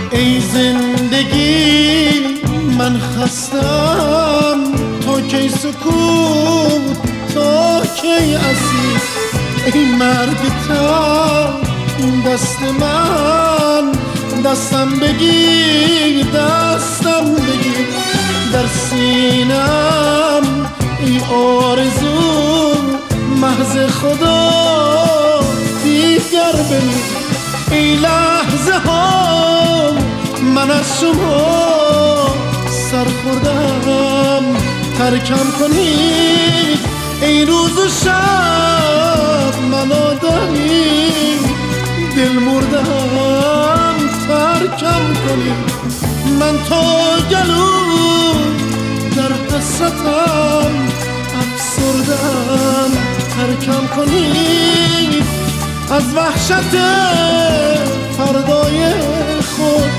ای زندگی من خستم، تا کی سکوت، تا کی اسیر. ای مرگ تن دست من، دستم بگیر، دستم بگیر. در سینم ای آرزو محض خدا دیگر بمیر. ای لحظه ها من از شما سر خوردم، ترکم کنید. ای روز و شب من آدمی دل مردم، ترکم کنید. من تا گلو در حسرتم افسردم، ترکم کنید. از وحشت فردای خود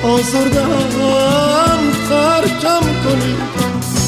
آزردم، ترکم کنید.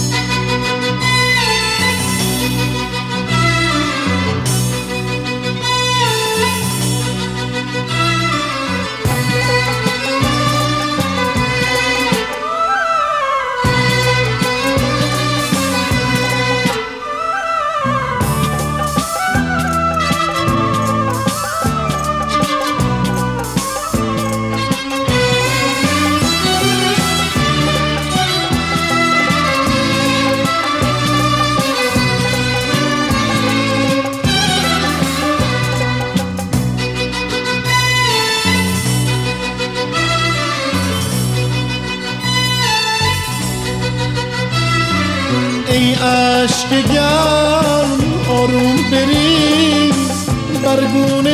ای عشق گرم آروم بریز بر گونه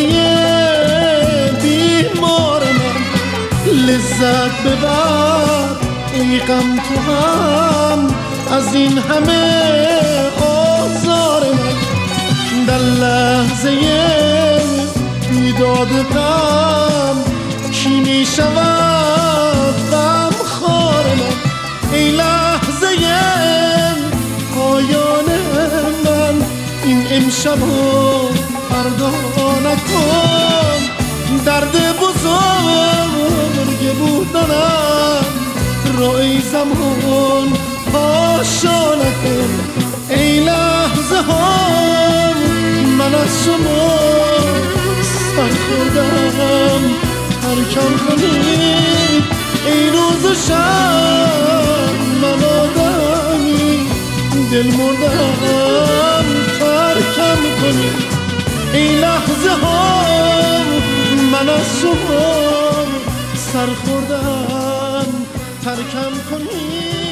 بیمار من، لذت ببر ای غم تو هم از این همه آزار من. در لحظه بیداد غم کی می شود غم خوار من. ای لحظه پایان من، این امشبو فردا نکن. درد بزرگ بودنم را ای زمان پاشا نکن. ای لحظه ها من از شما سر خوردم، ترکم کنید. ای روز و شب من آدمی دل مردم، ترکم کنید. ای لحظه ها من از شما سر خوردم، ترکم کنید.